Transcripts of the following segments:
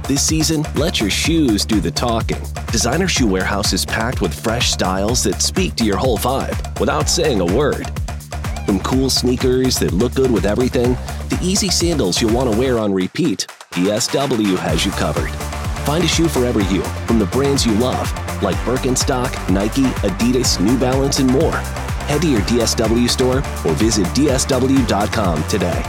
This season, let your shoes do the talking. Designer Shoe Warehouse is packed with fresh styles that speak to your whole vibe without saying a word. From cool sneakers that look good with everything, to easy sandals you'll want to wear on repeat, DSW has you covered. Find a shoe for every you from the brands you love, like Birkenstock, Nike, Adidas, New Balance, and more. Head to your DSW store or visit DSW.com today.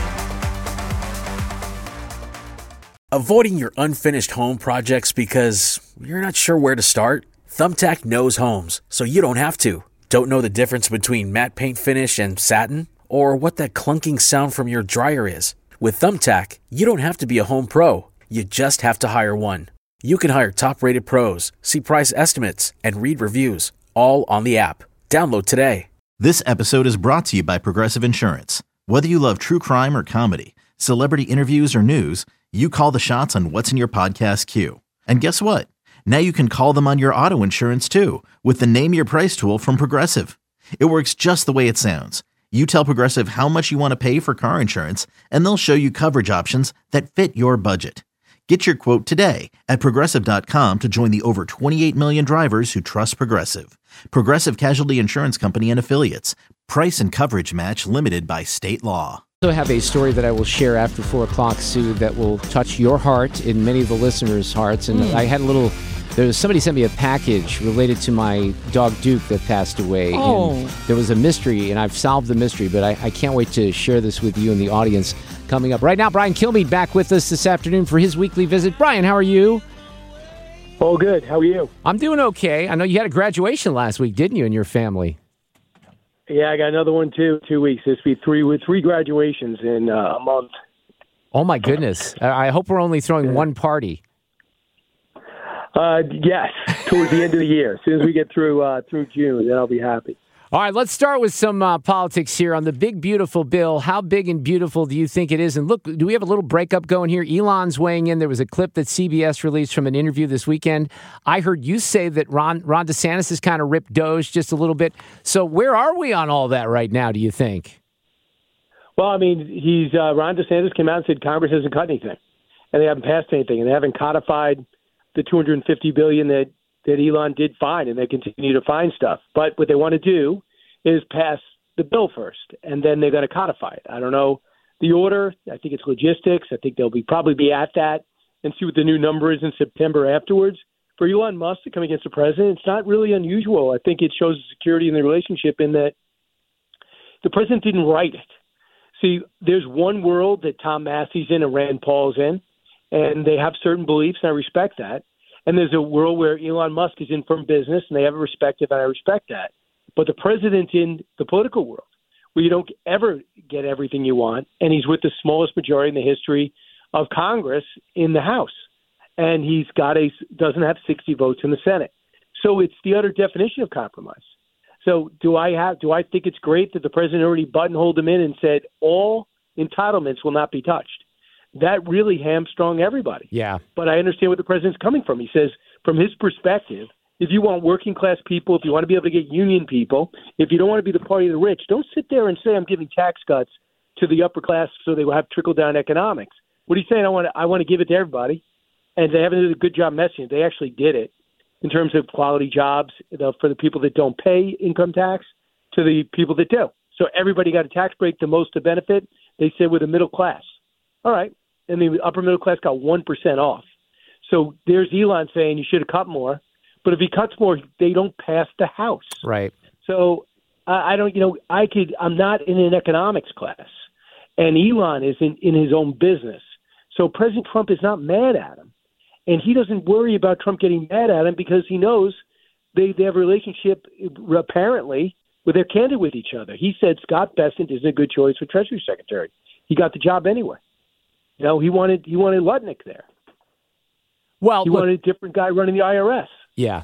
Avoiding your unfinished home projects because you're not sure where to start? Thumbtack knows homes, so you don't have to. Don't know the difference between matte paint finish and satin? Or what that clunking sound from your dryer is? With Thumbtack, you don't have to be a home pro. You just have to hire one. You can hire top-rated pros, see price estimates, and read reviews, all on the app. Download today. This episode is brought to you by Progressive Insurance. Whether you love true crime or comedy, celebrity interviews or news, you call the shots on what's in your podcast queue. And guess what? Now you can call them on your auto insurance too with the Name Your Price tool from Progressive. It works just the way it sounds. You tell Progressive how much you want to pay for car insurance, and they'll show you coverage options that fit your budget. Get your quote today at Progressive.com to join the over 28 million drivers who trust Progressive. Progressive Casualty Insurance Company and Affiliates. Price and coverage match limited by state law. I also have a story that I will share after 4 o'clock, Sue, that will touch your heart and many of the listeners' hearts. And I had somebody sent me a package related to my dog Duke that passed away. Oh. And there was a mystery, and I've solved the mystery, but I can't wait to share this with you and the audience coming up. Right now, Brian Kilmeade back with us this afternoon for his weekly visit. Brian, how are you? Oh, good. How are you? I'm doing okay. I know you had a graduation last week, didn't you, and your family? Yeah, I got another one too. 2 weeks. This will be three graduations in a month. Oh my goodness! I hope we're only throwing one party. Yes, towards the end of the year. As soon as we get through June, then I'll be happy. All right, let's start with some politics here on the big, beautiful bill. How big and beautiful do you think it is? And look, do we have a little breakup going here? Elon's weighing in. There was a clip that CBS released from an interview this weekend. I heard you say that Ron DeSantis has kind of ripped Doge just a little bit. So where are we on all that right now, do you think? Well, I mean, Ron DeSantis came out and said Congress hasn't cut anything, and they haven't passed anything, and they haven't codified the $250 billion that Elon did fine, and they continue to find stuff. But what they want to do is pass the bill first, and then they're going to codify it. I don't know the order. I think it's logistics. I think they'll probably be at that and see what the new number is in September afterwards. For Elon Musk to come against the president, it's not really unusual. I think it shows the security in the relationship in that the president didn't write it. See, there's one world that Tom Massey's in and Rand Paul's in, and they have certain beliefs, and I respect that. And there's a world where Elon Musk is in from business, and they have a perspective, and I respect that. But the president's in the political world, where you don't ever get everything you want, and he's with the smallest majority in the history of Congress in the House, and he's doesn't have 60 votes in the Senate. So it's the utter definition of compromise. So do I think it's great that the president already buttonholed him in and said all entitlements will not be touched? That really hamstrung everybody. Yeah. But I understand where the president's coming from. He says, from his perspective, if you want working class people, if you want to be able to get union people, if you don't want to be the party of the rich, don't sit there and say I'm giving tax cuts to the upper class so they will have trickle down economics. What he's saying, I want to give it to everybody, and they haven't done a good job messaging. They actually did it in terms of quality jobs for the people that don't pay income tax to the people that do. So everybody got a tax break, the most to benefit. They said with the middle class. All right. And the upper middle class got 1% off. So there's Elon saying you should have cut more. But if he cuts more, they don't pass the House. Right. So I'm not in an economics class. And Elon is in his own business. So President Trump is not mad at him. And he doesn't worry about Trump getting mad at him because he knows they have a relationship, apparently, where they're candid with each other. He said Scott Bessent isn't a good choice for Treasury Secretary. He got the job anyway. You know, he wanted Lutnick there. Well, he wanted a different guy running the IRS. Yeah.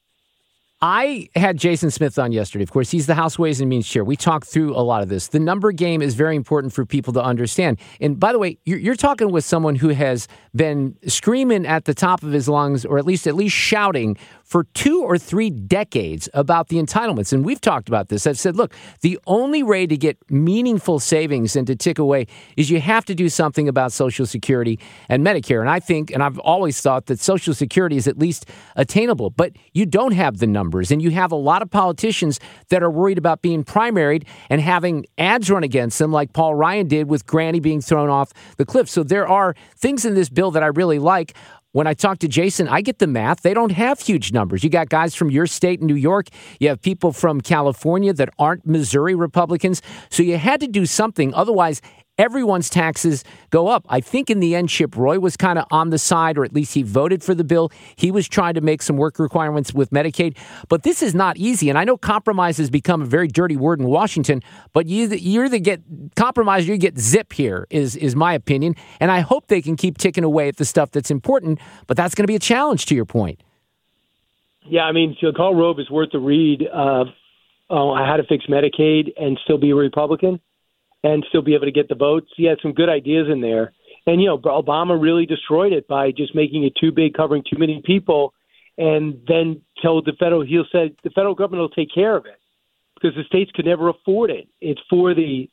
I had Jason Smith on yesterday. Of course, he's the House Ways and Means Chair. We talked through a lot of this. The number game is very important for people to understand. And by the way, you're talking with someone who has been screaming at the top of his lungs, or at least shouting for 2 or 3 decades about the entitlements. And we've talked about this. I've said, look, the only way to get meaningful savings and to tick away is you have to do something about Social Security and Medicare. And I think, and I've always thought that Social Security is at least attainable, but you don't have the numbers. And you have a lot of politicians that are worried about being primaried and having ads run against them like Paul Ryan did with Granny being thrown off the cliff. So there are things in this bill that I really like. When I talk to Jason, I get the math. They don't have huge numbers. You got guys from your state in New York. You have people from California that aren't Missouri Republicans. So you had to do something. Otherwise, everyone's taxes go up. I think in the end, Chip Roy was kind of on the side, or at least he voted for the bill. He was trying to make some work requirements with Medicaid. But this is not easy. And I know compromise has become a very dirty word in Washington, but you either get compromise or you get zip here, is my opinion. And I hope they can keep ticking away at the stuff that's important, but that's going to be a challenge to your point. Yeah, I mean, so Karl Rove is worth the read on how to fix Medicaid and still be a Republican and still be able to get the votes. He had some good ideas in there. And, Obama really destroyed it by just making it too big, covering too many people, and then told the federal government will take care of it because the states could never afford it. It's for the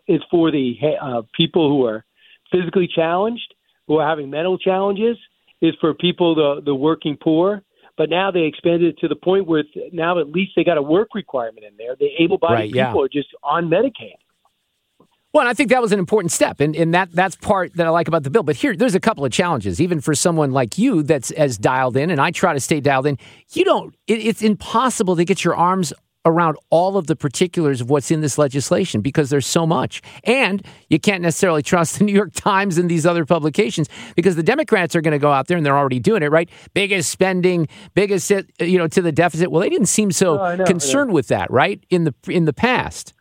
people who are physically challenged, who are having mental challenges. It's for people, the working poor. But now they expanded it to the point where now at least they got a work requirement in there. The able-bodied people are just on Medicaid. Well, and I think that was an important step, and that's part that I like about the bill. But there's a couple of challenges, even for someone like you that's as dialed in, and I try to stay dialed in. It's impossible to get your arms around all of the particulars of what's in this legislation because there's so much. And you can't necessarily trust the New York Times and these other publications because the Democrats are going to go out there, and they're already doing it, right? Biggest spending, biggest, to the deficit. Well, they didn't seem so concerned with that, right, in the past.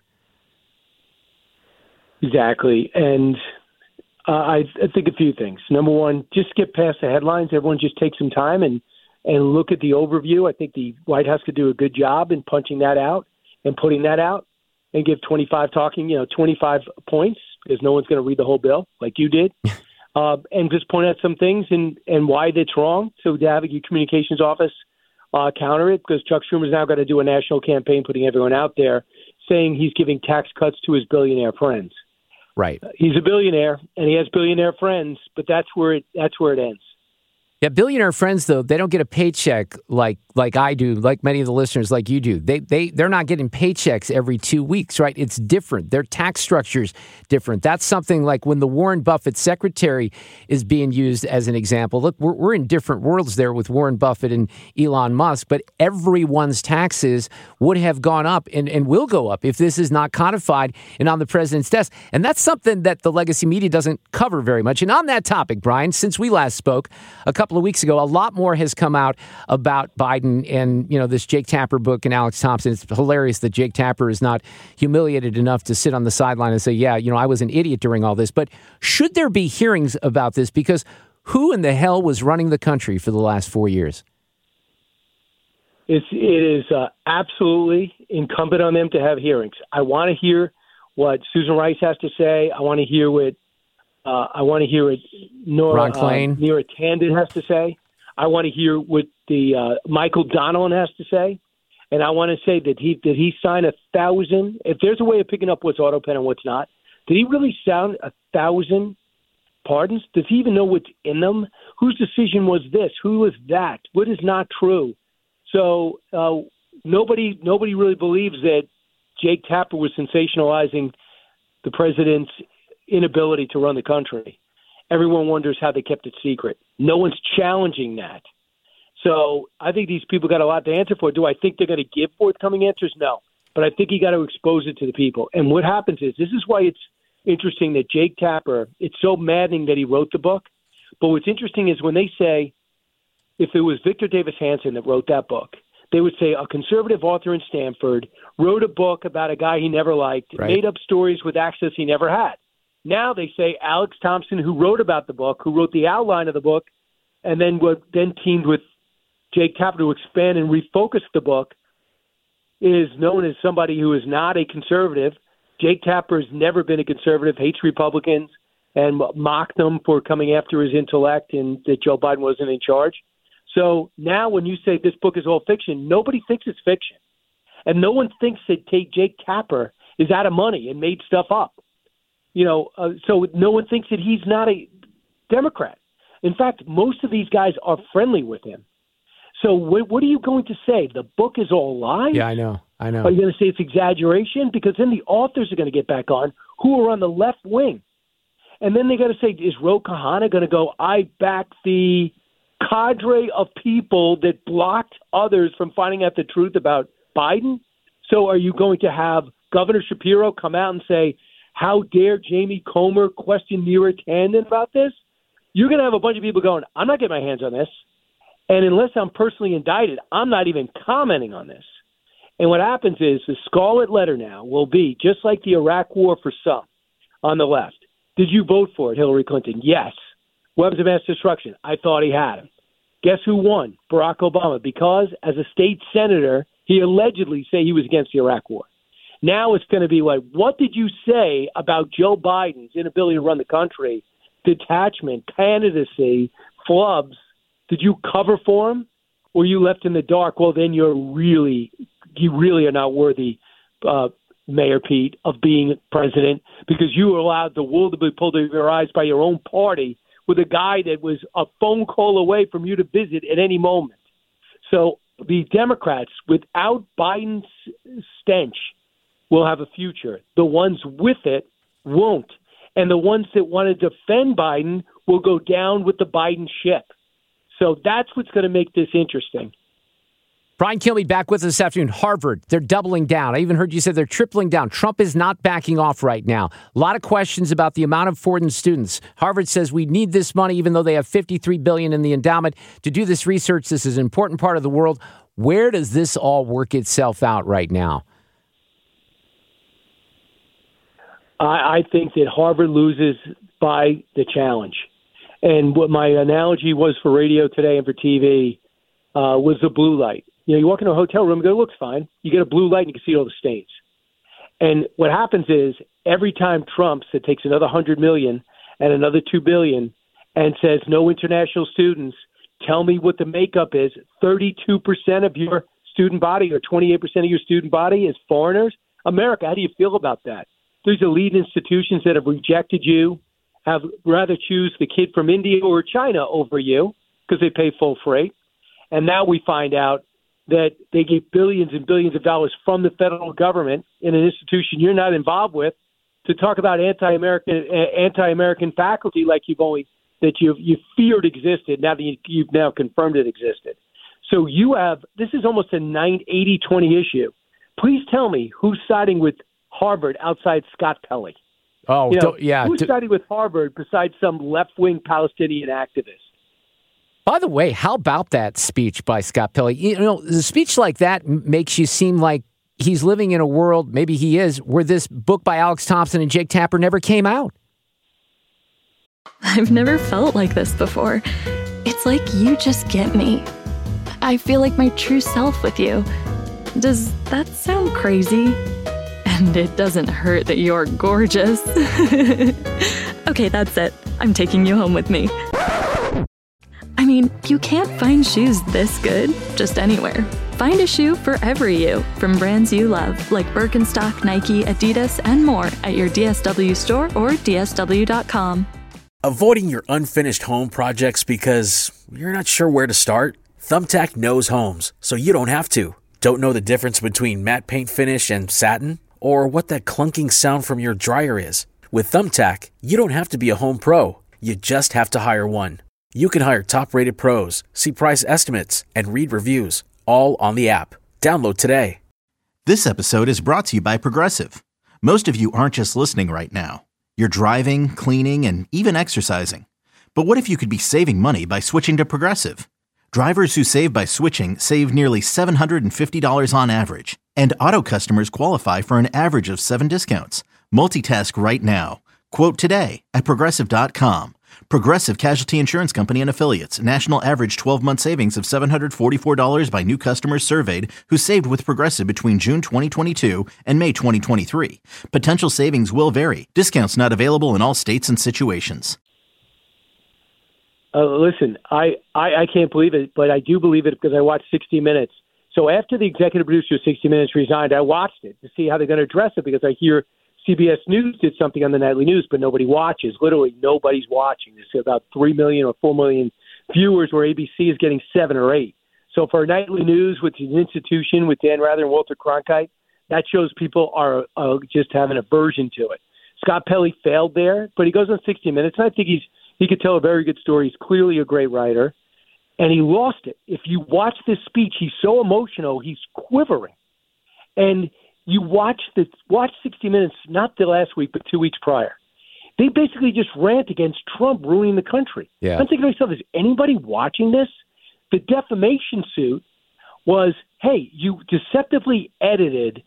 Exactly. And I think a few things. Number one, just get past the headlines. Everyone just take some time and look at the overview. I think the White House could do a good job in punching that out and putting that out and give 25 points because no one's going to read the whole bill like you did. And just point out some things and why that's wrong. So to have your communications office counter it because Chuck Schumer's now got to do a national campaign putting everyone out there saying he's giving tax cuts to his billionaire friends. Right. He's a billionaire, and he has billionaire friends, but that's where it ends. Yeah, billionaire friends, though, they don't get a paycheck like I do, like many of the listeners, like you do. They're not getting paychecks every 2 weeks, right? It's different. Their tax structure's different. That's something like when the Warren Buffett secretary is being used as an example. Look, we're in different worlds there with Warren Buffett and Elon Musk, but everyone's taxes would have gone up and will go up if this is not codified and on the president's desk. And that's something that the legacy media doesn't cover very much. And on that topic, Brian, since we last spoke a couple of weeks ago, a lot more has come out about Biden and, this Jake Tapper book and Alex Thompson. It's hilarious that Jake Tapper is not humiliated enough to sit on the sideline and say, yeah, I was an idiot during all this. But should there be hearings about this? Because who in the hell was running the country for the last 4 years? It is absolutely incumbent on them to have hearings. I want to hear what Susan Rice has to say. I want to hear what Neera Tanden has to say. I want to hear what the Michael Donilon has to say, and I want to say that he sign 1,000. If there's a way of picking up what's auto pen and what's not, did he really sign 1,000 pardons? Does he even know what's in them? Whose decision was this? Who was that? What is not true? So nobody really believes that Jake Tapper was sensationalizing the president's inability to run the country. Everyone wonders how they kept it secret. No one's challenging that. So I think these people got a lot to answer for. Do I think they're going to give forthcoming answers? No. But I think you got to expose it to the people. And what happens is, this is why it's interesting that Jake Tapper, it's so maddening that he wrote the book. But what's interesting is when they say, if it was Victor Davis Hanson that wrote that book, they would say a conservative author in Stanford wrote a book about a guy he never liked, right, made up stories with access he never had. Now they say Alex Thompson, who wrote about the book, who wrote the outline of the book, and then teamed with Jake Tapper to expand and refocus the book, is known as somebody who is not a conservative. Jake Tapper has never been a conservative, hates Republicans, and mocked them for coming after his intellect and that Joe Biden wasn't in charge. So now when you say this book is all fiction, nobody thinks it's fiction. And no one thinks that Jake Tapper is out of money and made stuff up. So no one thinks that he's not a Democrat. In fact, most of these guys are friendly with him. So what are you going to say? The book is all lies? Yeah, I know. Are you going to say it's exaggeration? Because then the authors are going to get back on who are on the left wing. And then they got to say, is Ro Khanna going to go, I back the cadre of people that blocked others from finding out the truth about Biden? So are you going to have Governor Shapiro come out and say, how dare Jamie Comer question Neera Tanden about this? You're going to have a bunch of people going, I'm not getting my hands on this. And unless I'm personally indicted, I'm not even commenting on this. And what happens is the scarlet letter now will be, just like the Iraq war for some on the left. Did you vote for it, Hillary Clinton? Yes. Weapons of mass destruction. I thought he had them. Guess who won? Barack Obama. Because as a state senator, he allegedly said he was against the Iraq war. Now it's going to be like, what did you say about Joe Biden's inability to run the country? Detachment, candidacy, flubs. Did you cover for him, or you left in the dark? Well, then you really are not worthy, Mayor Pete, of being president, because you were allowed the wool to be pulled over your eyes by your own party with a guy that was a phone call away from you to visit at any moment. So the Democrats, without Biden's stench, will have a future. The ones with it won't. And the ones that want to defend Biden will go down with the Biden ship. So that's what's going to make this interesting. Brian Kilmeade back with us this afternoon. Harvard, they're doubling down. I even heard you say they're tripling down. Trump is not backing off right now. A lot of questions about the amount of foreign students. Harvard says we need this money, even though they have $53 billion in the endowment to do this research. This is an important part of the world. Where does this all work itself out right now? I think that Harvard loses by the challenge. And what my analogy was for radio today and for TV was the blue light. You walk into a hotel room and go, it looks fine. You get a blue light and you can see all the stains. And what happens is every time Trump takes another $100 million and another $2 billion and says no international students, tell me what the makeup is. 32% of your student body or 28% of your student body is foreigners. America, how do you feel about that? There's elite institutions that have rejected you, have rather choose the kid from India or China over you because they pay full freight. And now we find out that they get billions and billions of dollars from the federal government in an institution you're not involved with to talk about anti-American faculty like you feared existed. Now that you've now confirmed it existed. So this is almost a 80-20 issue. Please tell me who's siding with Harvard outside Scott Pelley. Who's siding with Harvard besides some left-wing Palestinian activist? By the way, how about that speech by Scott Pelley? The speech like that makes you seem like he's living in a world, maybe he is, where this book by Alex Thompson and Jake Tapper never came out. I've never felt like this before. It's like you just get me. I feel like my true self with you. Does that sound crazy? And it doesn't hurt that you're gorgeous. Okay, that's it. I'm taking you home with me. I mean, you can't find shoes this good just anywhere. Find a shoe for every you from brands you love, like Birkenstock, Nike, Adidas, and more at your DSW store or DSW.com. Avoiding your unfinished home projects because you're not sure where to start? Thumbtack knows homes, so you don't have to. Don't know the difference between matte paint finish and satin? Or what that clunking sound from your dryer is? With Thumbtack, you don't have to be a home pro. You just have to hire one. You can hire top-rated pros, see price estimates, and read reviews, all on the app. Download today. This episode is brought to you by Progressive. Most of you aren't just listening right now. You're driving, cleaning, and even exercising. But what if you could be saving money by switching to Progressive? Drivers who save by switching save nearly $750 on average. And auto customers qualify for an average of 7 discounts. Multitask right now. Quote today at Progressive.com. Progressive Casualty Insurance Company and Affiliates. National average 12-month savings of $744 by new customers surveyed who saved with Progressive between June 2022 and May 2023. Potential savings will vary. Discounts not available in all states and situations. Listen, I can't believe it, but I do believe it because I watched 60 Minutes. So after the executive producer of 60 Minutes resigned, I watched it to see how they're going to address it because I hear CBS News did something on the nightly news, but nobody watches. Literally, nobody's watching. There's about 3 million or 4 million viewers where ABC is getting 7 or 8. So for nightly news, which is an institution with Dan Rather and Walter Cronkite, that shows people are just have an aversion to it. Scott Pelley failed there, but he goes on 60 Minutes, and I think he could tell a very good story. He's clearly a great writer, and he lost it. If you watch this speech, he's so emotional, he's quivering. And you watch 60 Minutes, not the last week, but 2 weeks prior. They basically just rant against Trump ruining the country. Yeah. I'm thinking to myself, is anybody watching this? The defamation suit was, hey, you deceptively edited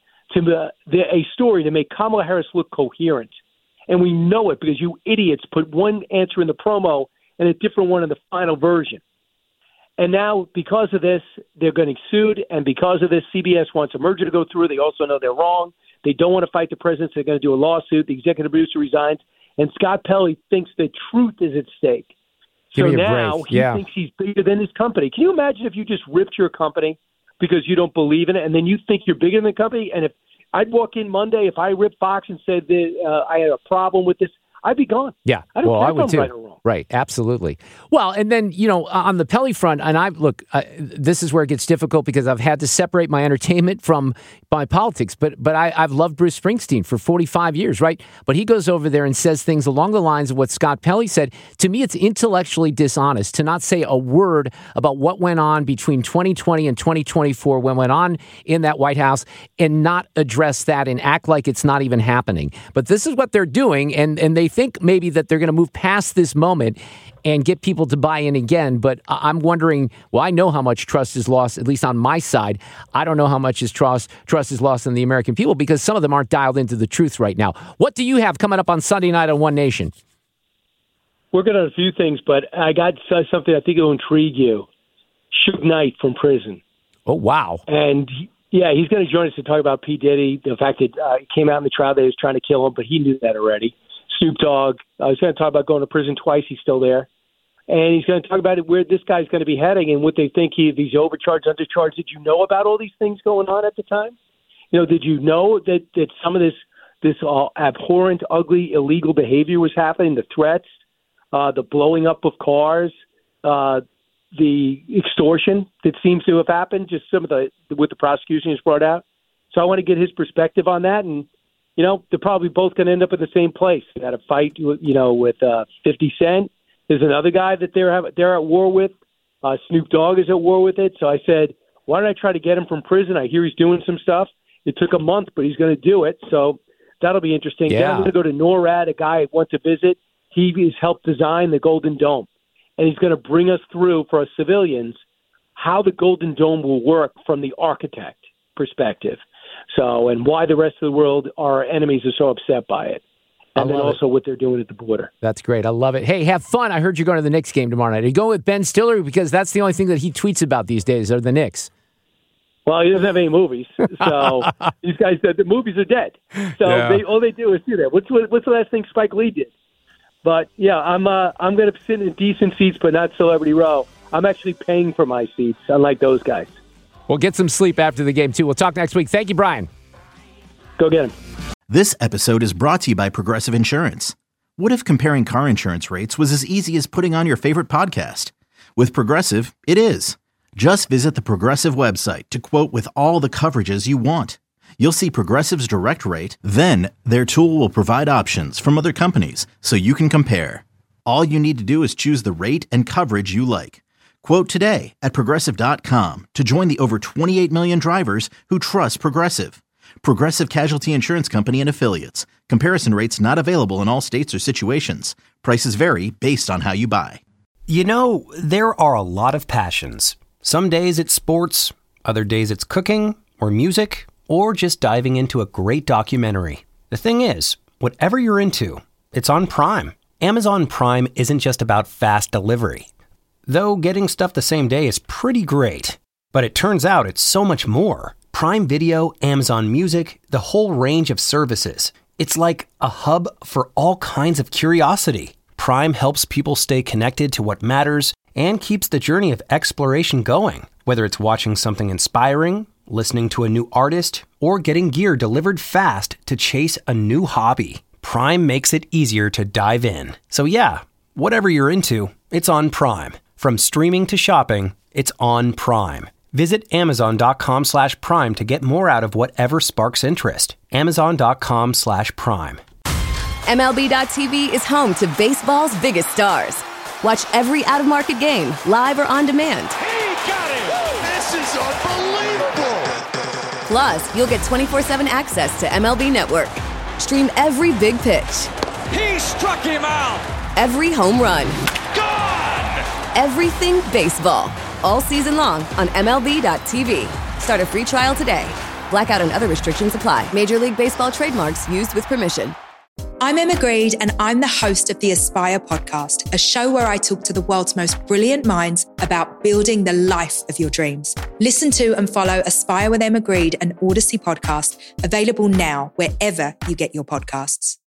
a story to make Kamala Harris look coherent. And we know it because you idiots put one answer in the promo and a different one in the final version. And now, because of this, they're getting sued. And because of this, CBS wants a merger to go through. They also know they're wrong. They don't want to fight the president, so they're going to do a lawsuit. The executive producer resigns. And Scott Pelley thinks the truth is at stake. So now he thinks he's bigger than his company. Can you imagine if you just ripped your company because you don't believe in it, and then you think you're bigger than the company? And if I'd walk in Monday, if I ripped Fox and said that I had a problem with this, I'd be gone. Yeah, I don't care I would if too. I'm right or wrong. Right, absolutely. Well, and then, on the Pelley front, and this is where it gets difficult because I've had to separate my entertainment from my politics, but I've loved Bruce Springsteen for 45 years, right? But he goes over there and says things along the lines of what Scott Pelley said. To me, it's intellectually dishonest to not say a word about what went on between 2020 and 2024, what went on in that White House, and not address that and act like it's not even happening. But this is what they're doing, and they think maybe that they're going to move past this moment and get people to buy in again. But I'm wondering, well, I know how much trust is lost, at least on my side. I don't know how much trust is lost in the American people because some of them aren't dialed into the truth right now. What do you have coming up on Sunday night on One Nation? We're going to have a few things, but I got something I think will intrigue you. Suge Knight from prison. Oh, wow. And he's going to join us to talk about P. Diddy, the fact that it came out in the trial that he was trying to kill him, but he knew that already. Snoop Dogg. He's going to talk about going to prison twice. He's still there. And he's going to talk about where this guy's going to be heading and what they think if he's overcharged, undercharged. Did you know about all these things going on at the time? Did you know that some of this abhorrent, ugly, illegal behavior was happening, the threats, the blowing up of cars, the extortion that seems to have happened, just some of what the prosecution has brought out? So I want to get his perspective on that. And they're probably both going to end up in the same place. They had a fight, with 50 Cent. There's another guy that they're at war with. Snoop Dogg is at war with it. So I said, why don't I try to get him from prison? I hear he's doing some stuff. It took a month, but he's going to do it. So that'll be interesting. Yeah. Then I'm going to go to NORAD, a guy I want to visit. He has helped design the Golden Dome. And he's going to bring us through, for us civilians, how the Golden Dome will work from the architect perspective. So, and why the rest of the world, our enemies, are so upset by it. And then also what they're doing at the border. That's great. I love it. Hey, have fun. I heard you're going to the Knicks game tomorrow night. Are you going with Ben Stiller? Because that's the only thing that he tweets about these days are the Knicks. Well, he doesn't have any movies. So these guys said the movies are dead. So all they do is do that. What's the last thing Spike Lee did? But, yeah, I'm going to sit in decent seats, but not Celebrity Row. I'm actually paying for my seats, unlike those guys. We'll get some sleep after the game, too. We'll talk next week. Thank you, Brian. Go get him. This episode is brought to you by Progressive Insurance. What if comparing car insurance rates was as easy as putting on your favorite podcast? With Progressive, it is. Just visit the Progressive website to quote with all the coverages you want. You'll see Progressive's direct rate, then their tool will provide options from other companies so you can compare. All you need to do is choose the rate and coverage you like. Quote today at Progressive.com to join the over 28 million drivers who trust Progressive. Progressive Casualty Insurance Company and Affiliates. Comparison rates not available in all states or situations. Prices vary based on how you buy. There are a lot of passions. Some days it's sports, other days it's cooking or music, or just diving into a great documentary. The thing is, whatever you're into, it's on Prime. Amazon Prime isn't just about fast delivery. Though getting stuff the same day is pretty great. But it turns out it's so much more. Prime Video, Amazon Music, the whole range of services. It's like a hub for all kinds of curiosity. Prime helps people stay connected to what matters and keeps the journey of exploration going. Whether it's watching something inspiring, listening to a new artist, or getting gear delivered fast to chase a new hobby, Prime makes it easier to dive in. So yeah, whatever you're into, it's on Prime. From streaming to shopping, it's on Prime. Visit Amazon.com/Prime to get more out of whatever sparks interest. Amazon.com/Prime. MLB.tv is home to baseball's biggest stars. Watch every out-of-market game, live or on demand. He got it! This is unbelievable! Plus, you'll get 24/7 access to MLB Network. Stream every big pitch. He struck him out! Every home run. Gone! Everything baseball. All season long on MLB.tv. Start a free trial today. Blackout and other restrictions apply. Major League Baseball trademarks used with permission. I'm Emma Greed, and I'm the host of the Aspire podcast, a show where I talk to the world's most brilliant minds about building the life of your dreams. Listen to and follow Aspire with Emma Greed, an Odyssey podcast, available now wherever you get your podcasts.